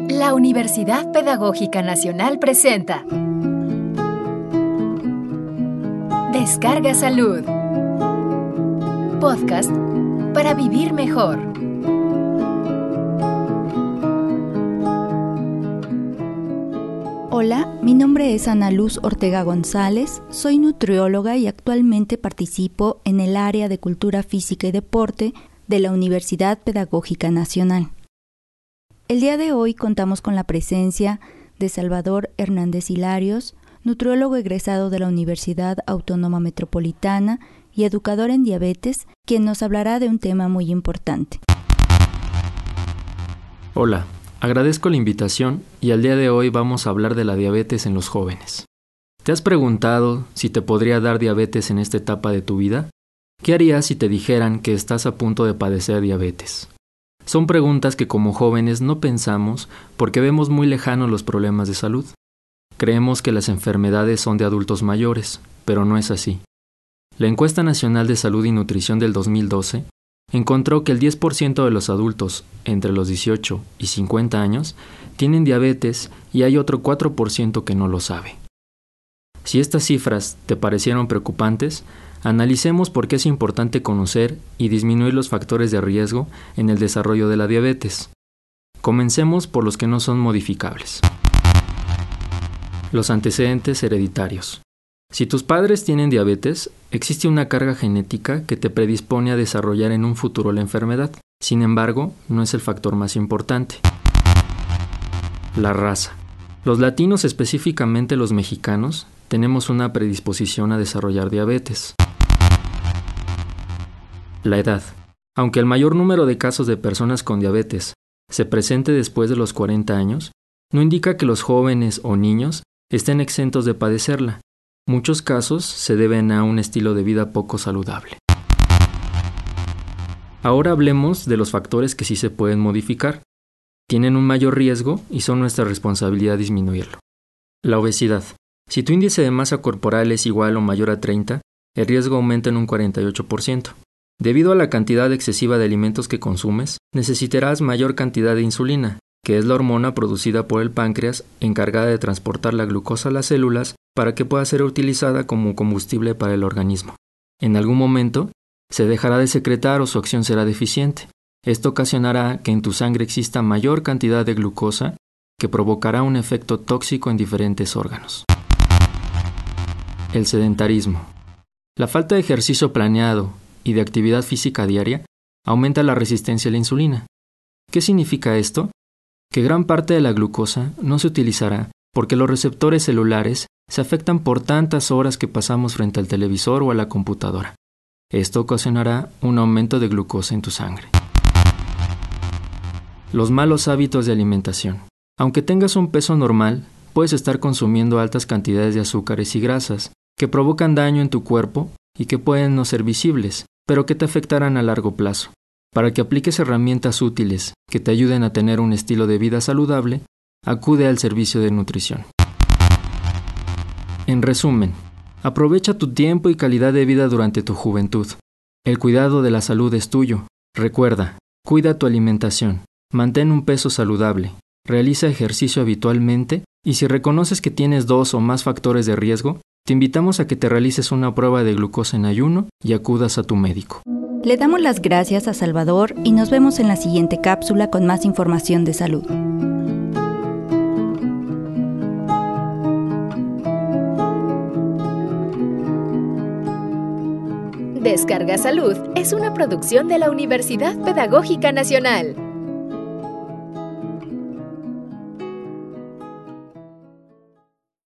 La Universidad Pedagógica Nacional presenta Descarga Salud, podcast para vivir mejor. Hola, mi nombre es Ana Luz Ortega González, soy nutrióloga y actualmente participo en el área de Cultura Física y Deporte de la Universidad Pedagógica Nacional. El día de hoy contamos con la presencia de Salvador Hernández Hilarios, nutriólogo egresado de la Universidad Autónoma Metropolitana y educador en diabetes, quien nos hablará de un tema muy importante. Hola, agradezco la invitación y al día de hoy vamos a hablar de la diabetes en los jóvenes. ¿Te has preguntado si te podría dar diabetes en esta etapa de tu vida? ¿Qué harías si te dijeran que estás a punto de padecer diabetes? Son preguntas que como jóvenes no pensamos porque vemos muy lejanos los problemas de salud. Creemos que las enfermedades son de adultos mayores, pero no es así. La Encuesta Nacional de Salud y Nutrición del 2012 encontró que el 10% de los adultos entre los 18 y 50 años tienen diabetes y hay otro 4% que no lo sabe. Si estas cifras te parecieron preocupantes, analicemos por qué es importante conocer y disminuir los factores de riesgo en el desarrollo de la diabetes. Comencemos por los que no son modificables. Los antecedentes hereditarios. Si tus padres tienen diabetes, existe una carga genética que te predispone a desarrollar en un futuro la enfermedad. Sin embargo, no es el factor más importante. La raza. Los latinos, específicamente los mexicanos, tenemos una predisposición a desarrollar diabetes. La edad. Aunque el mayor número de casos de personas con diabetes se presente después de los 40 años, no indica que los jóvenes o niños estén exentos de padecerla. Muchos casos se deben a un estilo de vida poco saludable. Ahora hablemos de los factores que sí se pueden modificar. Tienen un mayor riesgo y son nuestra responsabilidad disminuirlo. La obesidad. Si tu índice de masa corporal es igual o mayor a 30, el riesgo aumenta en un 48%. Debido a la cantidad excesiva de alimentos que consumes, necesitarás mayor cantidad de insulina, que es la hormona producida por el páncreas encargada de transportar la glucosa a las células para que pueda ser utilizada como combustible para el organismo. En algún momento, se dejará de secretar o su acción será deficiente. Esto ocasionará que en tu sangre exista mayor cantidad de glucosa, que provocará un efecto tóxico en diferentes órganos. El sedentarismo. La falta de ejercicio planeado y de actividad física diaria aumenta la resistencia a la insulina. ¿Qué significa esto? Que gran parte de la glucosa no se utilizará porque los receptores celulares se afectan por tantas horas que pasamos frente al televisor o a la computadora. Esto ocasionará un aumento de glucosa en tu sangre. Los malos hábitos de alimentación. Aunque tengas un peso normal, puedes estar consumiendo altas cantidades de azúcares y grasas que provocan daño en tu cuerpo y que pueden no ser visibles, pero que te afectarán a largo plazo. Para que apliques herramientas útiles que te ayuden a tener un estilo de vida saludable, acude al servicio de nutrición. En resumen, aprovecha tu tiempo y calidad de vida durante tu juventud. El cuidado de la salud es tuyo. Recuerda, cuida tu alimentación, mantén un peso saludable, realiza ejercicio habitualmente y si reconoces que tienes 2 o más factores de riesgo, te invitamos a que te realices una prueba de glucosa en ayuno y acudas a tu médico. Le damos las gracias a Salvador y nos vemos en la siguiente cápsula con más información de salud. Descarga Salud es una producción de la Universidad Pedagógica Nacional.